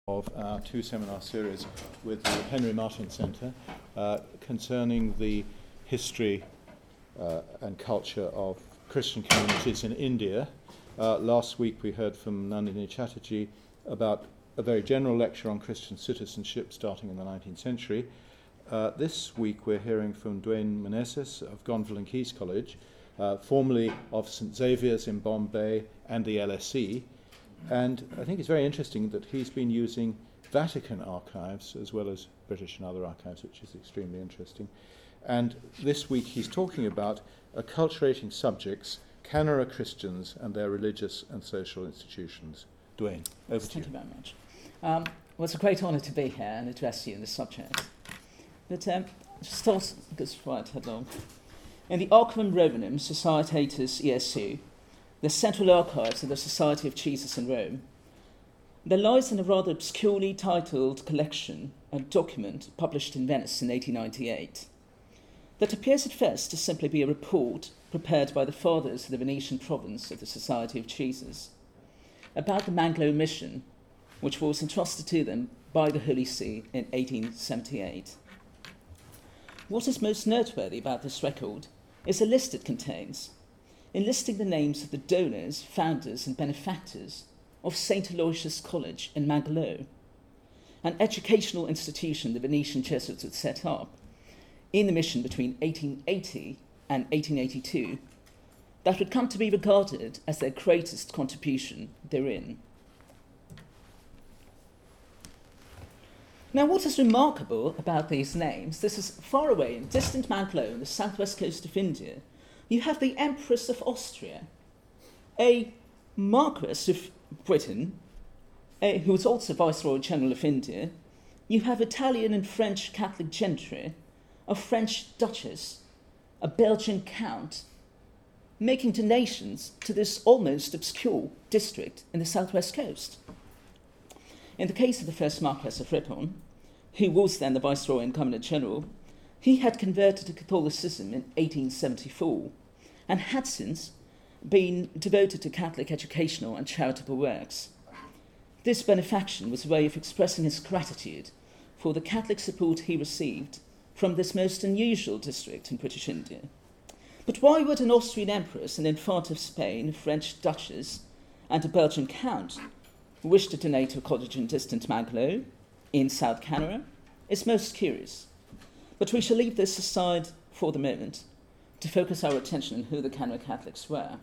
of our two seminar series with the Henry Martyn Centre concerning the history and culture of Christian communities in India. Last week we heard from Nandini Chatterjee about a very general lecture on Christian citizenship starting in the 19th century. This week we're hearing from Dwayne Menezes of Gonville and Caius College, formerly of St Xavier's in Bombay and the LSE. And I think it's very interesting that he's been using Vatican archives as well as British and other archives, which is extremely interesting. And this week he's talking about acculturating subjects, Canara Christians and their religious and social institutions. Dwayne, over to you. Thank you very much. Well, it's a great honour to be here and address you on this subject. But start, because right headlong. In the Archivum Romanum Societatis ESU, the central archives of the Society of Jesus in Rome, there lies in a rather obscurely titled collection a document published in Venice in 1898 that appears at first to simply be a report prepared by the fathers of the Venetian province of the Society of Jesus about the Manglo mission, which was entrusted to them by the Holy See in 1878. What is most noteworthy about this record is the list it contains, enlisting the names of the donors, founders and benefactors of St. Aloysius College in Mangalore, an educational institution the Venetian Jesuits had set up in the mission between 1880 and 1882 that would come to be regarded as their greatest contribution therein. Now, what is remarkable about these names, this is far away in distant Mangalore on the southwest coast of India. You have the Empress of Austria, a Marquess of Britain, who was also Viceroy General of India. You have Italian and French Catholic gentry, a French Duchess, a Belgian Count, making donations to this almost obscure district in the southwest coast. In the case of the first Marquess of Ripon, who was then the Viceroy and Commandant General, he had converted to Catholicism in 1874 and had since been devoted to Catholic educational and charitable works. This benefaction was a way of expressing his gratitude for the Catholic support he received from this most unusual district in British India. But why would an Austrian Empress, an Infanta of Spain, a French Duchess, and a Belgian Count wish to donate to a college in distant Mangalore, in South Canara? It's most curious. But we shall leave this aside for the moment to focus our attention on who the Canara Catholics were.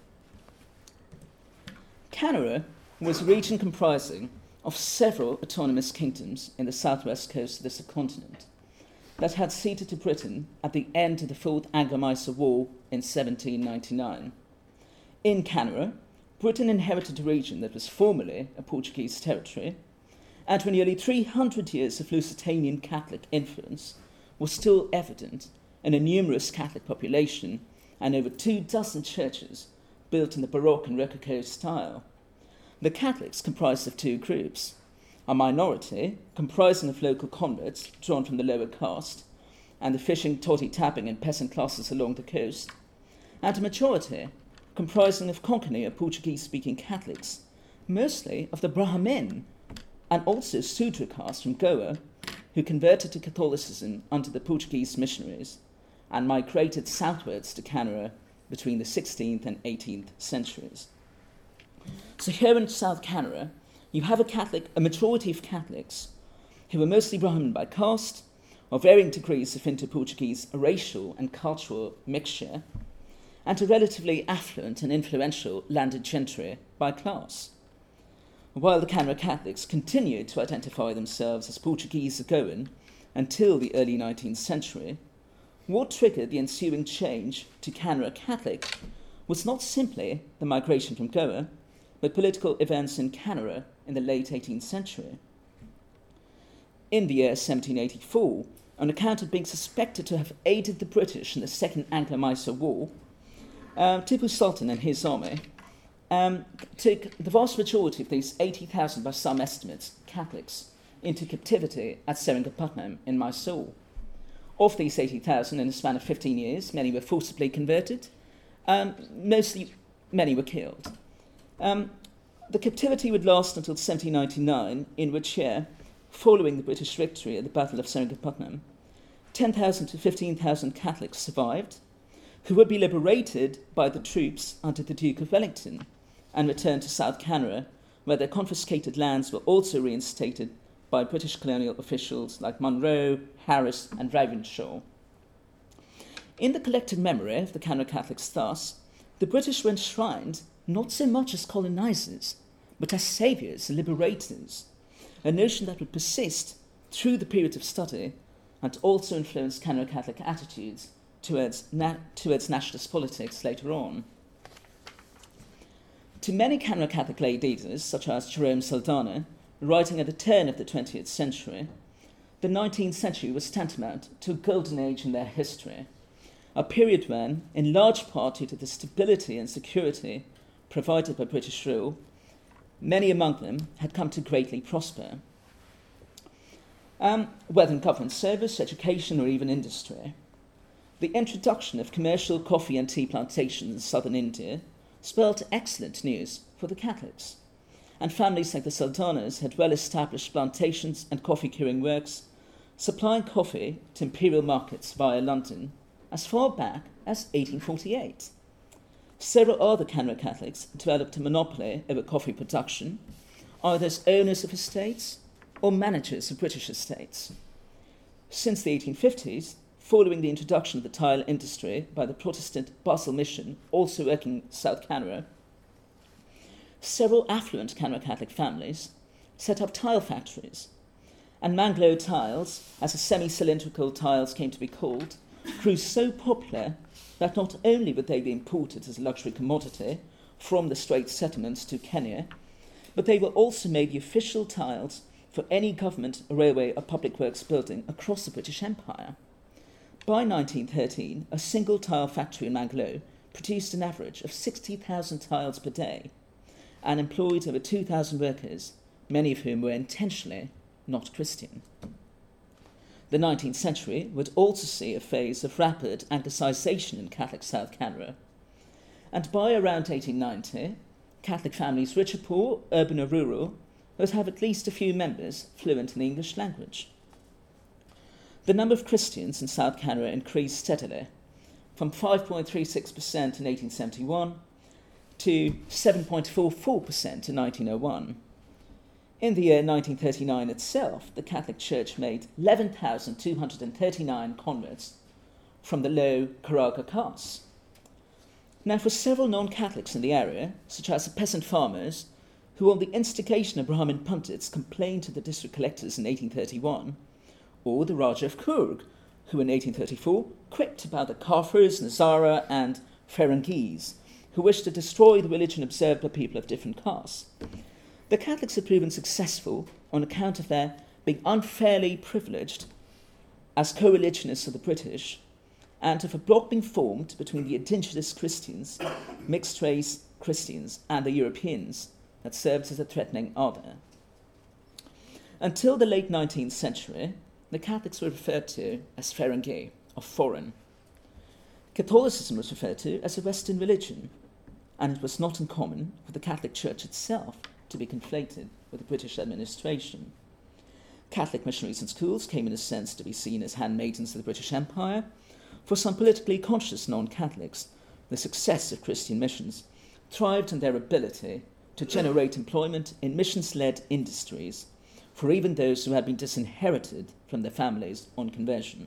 Canara was a region comprising of several autonomous kingdoms in the southwest coast of the subcontinent that had ceded to Britain at the end of the Fourth Anglo-Mysore War in 1799. In Canara, Britain inherited a region that was formerly a Portuguese territory, and where nearly 300 years of Lusitanian Catholic influence was still evident in a numerous Catholic population and over 24 churches built in the Baroque and Rococo style. The Catholics comprised of two groups: a minority comprising of local converts drawn from the lower caste and the fishing, toddy tapping and peasant classes along the coast, and a majority comprising of Konkani or Portuguese-speaking Catholics, mostly of the Brahmin and also Sudra caste from Goa, who converted to Catholicism under the Portuguese missionaries and migrated southwards to Canara between the 16th and 18th centuries. So here in South Canara, you have a majority of Catholics who were mostly Brahmin by caste, of varying degrees of inter-Portuguese racial and cultural mixture, and a relatively affluent and influential landed gentry by class. While the Canara Catholics continued to identify themselves as Portuguese-Goan until the early 19th century, what triggered the ensuing change to Canara Catholic was not simply the migration from Goa, but political events in Canara in the late 18th century. In the year 1784, on account of being suspected to have aided the British in the Second Anglo-Mysore War, Tipu Sultan and his army took the vast majority of these 80,000, by some estimates, Catholics into captivity at Seringapatam in Mysore. Of these 80,000, in a span of 15 years, many were forcibly converted. Many were killed. The captivity would last until 1799, in which year, following the British victory at the Battle of Seringapatam, 10,000 to 15,000 Catholics survived, who would be liberated by the troops under the Duke of Wellington and returned to South Canara, where their confiscated lands were also reinstated by British colonial officials like Monroe, Harris, and Ravenshaw. In the collective memory of the Canara Catholics, thus, the British were enshrined not so much as colonizers, but as saviours and liberators, a notion that would persist through the period of study and also influence Canara Catholic attitudes towards nationalist politics later on. To many Canara Catholic lay leaders, such as Jerome Saldanha, writing at the turn of the 20th century, the 19th century was tantamount to a golden age in their history, a period when, in large part due to the stability and security provided by British rule, many among them had come to greatly prosper. Whether in government service, education, or even industry. The introduction of commercial coffee and tea plantations in southern India spelled excellent news for the Catholics, and families like the Saldanhas had well-established plantations and coffee-curing works, supplying coffee to imperial markets via London as far back as 1848. Several other Canara Catholics developed a monopoly over coffee production, either as owners of estates or managers of British estates. Since the 1850s, following the introduction of the tile industry by the Protestant Basel Mission, also working in South Canara, several affluent Canara Catholic families set up tile factories, and Manglo tiles, as the semi-cylindrical tiles came to be called, grew so popular that not only would they be imported as a luxury commodity from the Straits settlements to Kenya, but they were also made the official tiles for any government, railway, or public works building across the British Empire. By 1913, a single tile factory in Manglo produced an average of 60,000 tiles per day and employed over 2,000 workers, many of whom were intentionally not Christian. The 19th century would also see a phase of rapid Anglicisation in Catholic South Canara, and by around 1890, Catholic families, rich or poor, urban or rural, would have at least a few members fluent in the English language. The number of Christians in South Canara increased steadily, from 5.36% in 1871 to 7.44% in 1901. In the year 1939 itself, the Catholic Church made 11,239 converts from the low Karaga caste. Now, for several non-Catholics in the area, such as the peasant farmers, who on the instigation of Brahmin pundits complained to the district collectors in 1831, or the Rajah of Coorg, who in 1834 quipped about the Kafirs, Nazara, and Ferengis, who wished to destroy the religion observed by people of different castes. The Catholics had proven successful on account of their being unfairly privileged as co-religionists of the British, and of a bloc being formed between the indigenous Christians, mixed-race Christians, and the Europeans that served as a threatening other. Until the late 19th century, the Catholics were referred to as Ferengi, or foreign. Catholicism was referred to as a Western religion, and it was not uncommon for the Catholic Church itself to be conflated with the British administration. Catholic missionaries and schools came in a sense to be seen as handmaidens of the British Empire. For some politically conscious non-Catholics, the success of Christian missions thrived on their ability to generate employment in missions-led industries for even those who had been disinherited from their families on conversion.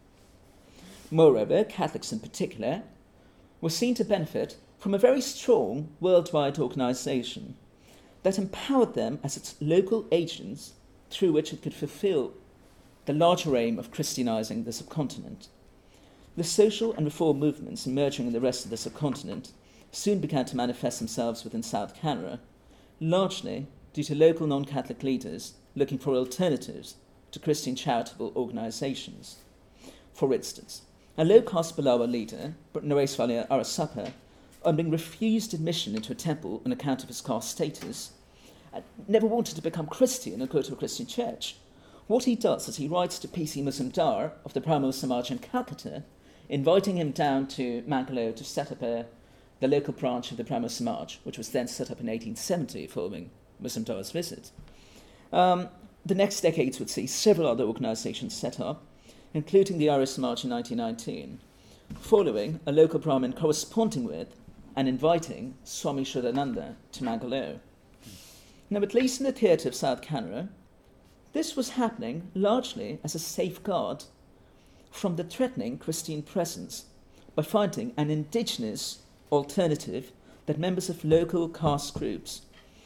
Moreover, Catholics in particular were seen to benefit from a very strong worldwide organisation that empowered them as its local agents through which it could fulfil the larger aim of Christianizing the subcontinent. The social and reform movements emerging in the rest of the subcontinent soon began to manifest themselves within South Canara, largely due to local non-Catholic leaders looking for alternatives to Christian charitable organisations. For instance, a low-caste Balawa leader, Nareswala Arasapa, on being refused admission into a temple on account of his caste status, never wanted to become Christian or go to a Christian church. What he does is he writes to P.C. Mazumdar of the Brahmo Samaj in Calcutta, inviting him down to Mangalore to set up a the local branch of the Brahmo Samaj, which was then set up in 1870 following Muslim Dar's visit. The next decades would see several other organizations set up, including the Arya Samaj in 1919, following a local Brahmin corresponding with and inviting Swami Shraddhananda to Mangalore. Now, at least in the theatre of South Canara, this was happening largely as a safeguard from the threatening Christian presence by finding an indigenous alternative that members of local caste groups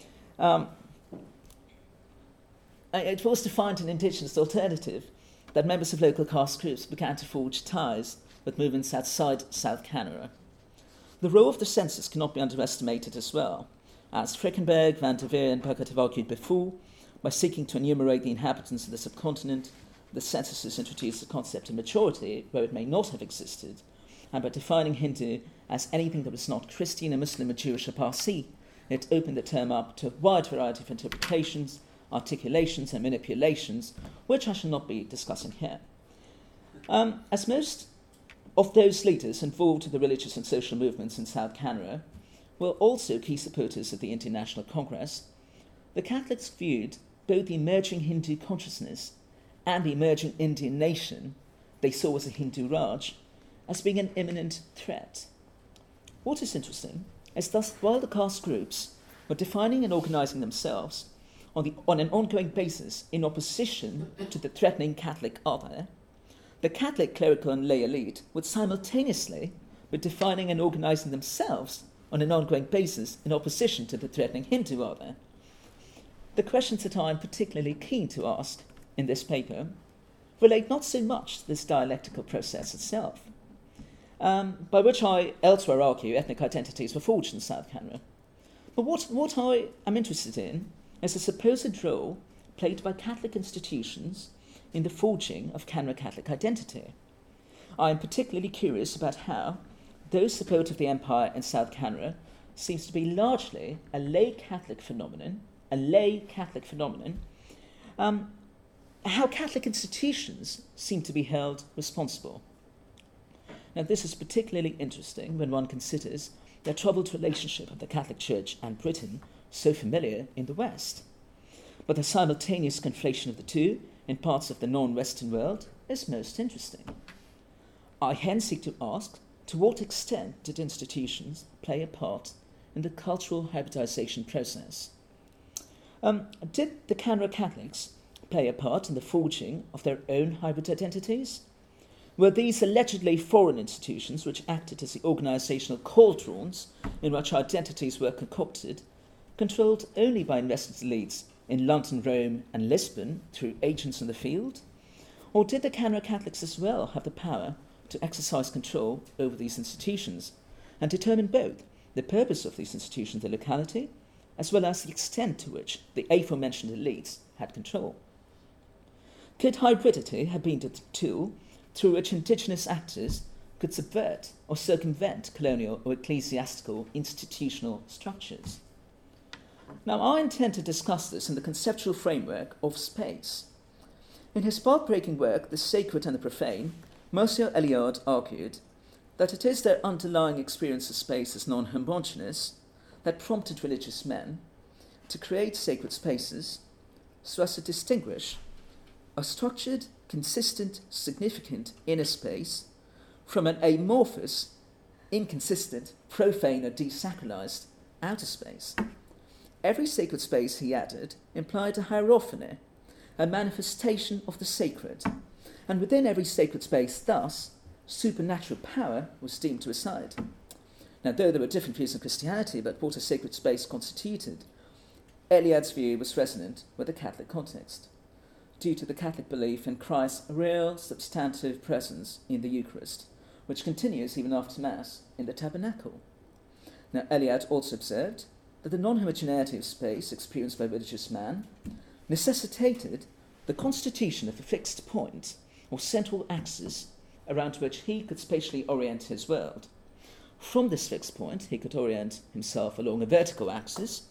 it was to find an indigenous alternative that members of local caste groups began to forge ties with movements outside South Canara. The role of the census cannot be underestimated as well, as Frickenberg, Van der Veer and Bhagat have argued before. By seeking to enumerate the inhabitants of the subcontinent, the censuses introduced the concept of majority where it may not have existed, and by defining Hindu as anything that was not Christian, a Muslim, a Jewish, or Parsi, it opened the term up to a wide variety of interpretations, articulations and manipulations, which I shall not be discussing here. As most of those leaders involved in the religious and social movements in South Canara were also key supporters of the Indian National Congress, the Catholics viewed both the emerging Hindu consciousness and the emerging Indian nation they saw as a Hindu Raj as being an imminent threat. What is interesting is thus while the caste groups were defining and organising themselves on an ongoing basis in opposition to the threatening Catholic other, the Catholic clerical and lay elite would simultaneously be defining and organising themselves on an ongoing basis in opposition to the threatening Hindu other. The questions that I am particularly keen to ask in this paper relate not so much to this dialectical process itself, by which I elsewhere argue ethnic identities were forged in South Canara, but what I am interested in is the supposed role played by Catholic institutions in the forging of Canara Catholic identity. I am particularly curious about how those support of the empire in South Canara seems to be largely a lay Catholic phenomenon, how Catholic institutions seem to be held responsible. Now, this is particularly interesting when one considers the troubled relationship of the Catholic Church and Britain, so familiar in the West. But the simultaneous conflation of the two in parts of the non-Western world is most interesting. I hence seek to ask, to what extent did institutions play a part in the cultural hybridization process? Did the Canara Catholics play a part in the forging of their own hybrid identities? Were these allegedly foreign institutions, which acted as the organisational cauldrons in which identities were concocted, controlled only by invested elites in London, Rome and Lisbon through agents in the field? Or did the Canara Catholics as well have the power to exercise control over these institutions and determine both the purpose of these institutions in the locality as well as the extent to which the aforementioned elites had control? Could hybridity have been the tool through which indigenous actors could subvert or circumvent colonial or ecclesiastical institutional structures? Now, I intend to discuss this in the conceptual framework of space. In his path-breaking work, The Sacred and the Profane, Mircea Eliade argued that it is their underlying experience of space as non-homogeneous that prompted religious men to create sacred spaces so as to distinguish a structured, consistent, significant inner space from an amorphous, inconsistent, profane or desacralized outer space. Every sacred space, he added, implied a hierophany, a manifestation of the sacred, and within every sacred space, thus, supernatural power was deemed to reside. Now, though there were different views in Christianity about what a sacred space constituted, Eliade's view was resonant with the Catholic context, due to the Catholic belief in Christ's real, substantive presence in the Eucharist, which continues even after Mass in the tabernacle. Now, Eliade also observed that the non-homogeneity of space experienced by religious man necessitated the constitution of a fixed point or central axis around which he could spatially orient his world. From this fixed point, he could orient himself along a vertical axis,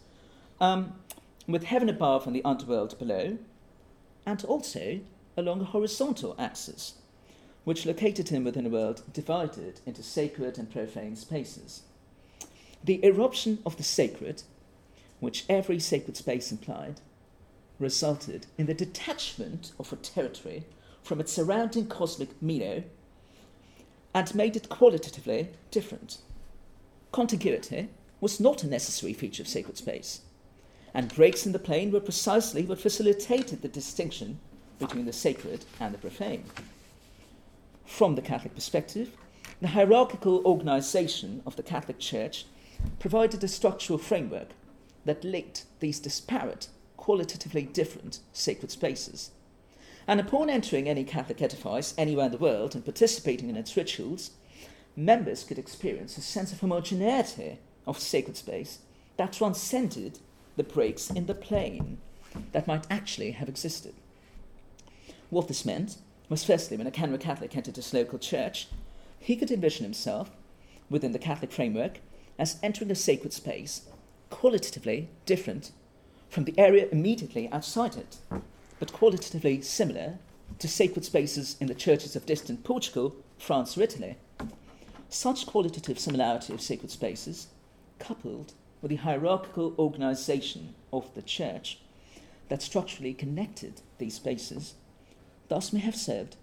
with heaven above and the underworld below, and also along a horizontal axis, which located him within a world divided into sacred and profane spaces. The eruption of the sacred, which every sacred space implied, resulted in the detachment of a territory from its surrounding cosmic meadow and made it qualitatively different. Contiguity was not a necessary feature of sacred space, and breaks in the plane were precisely what facilitated the distinction between the sacred and the profane. From the Catholic perspective, the hierarchical organisation of the Catholic Church provided a structural framework that linked these disparate, qualitatively different sacred spaces. And upon entering any Catholic edifice anywhere in the world and participating in its rituals, members could experience a sense of homogeneity of sacred space that transcended the breaks in the plane that might actually have existed. What this meant was, firstly, when a Canberra Catholic entered his local church, he could envision himself, within the Catholic framework, as entering a sacred space qualitatively different from the area immediately outside it, but qualitatively similar to sacred spaces in the churches of distant Portugal, France, or Italy. Such qualitative similarity of sacred spaces, coupled with the hierarchical organisation of the Church that structurally connected these spaces, thus may have served